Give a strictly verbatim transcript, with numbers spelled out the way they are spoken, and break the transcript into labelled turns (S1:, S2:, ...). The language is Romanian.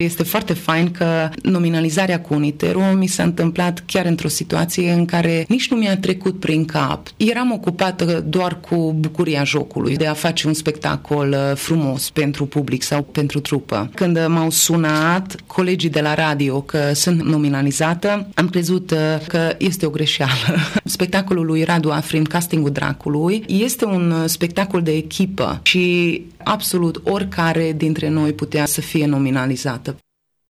S1: Este foarte fain că nominalizarea cu Uniteru mi s-a întâmplat chiar într-o situație în care nici nu mi-a trecut prin cap. Eram ocupată doar cu bucuria jocului, de a face un spectacol frumos pentru public sau pentru trupă. Când m-au sunat colegii de la radio că sunt nominalizată, am crezut că este o greșeală. Spectacolul lui Radu Afrin, Castingul Dracului, este un spectacol de echipă și absolut oricare dintre noi putea să fie nominalizată.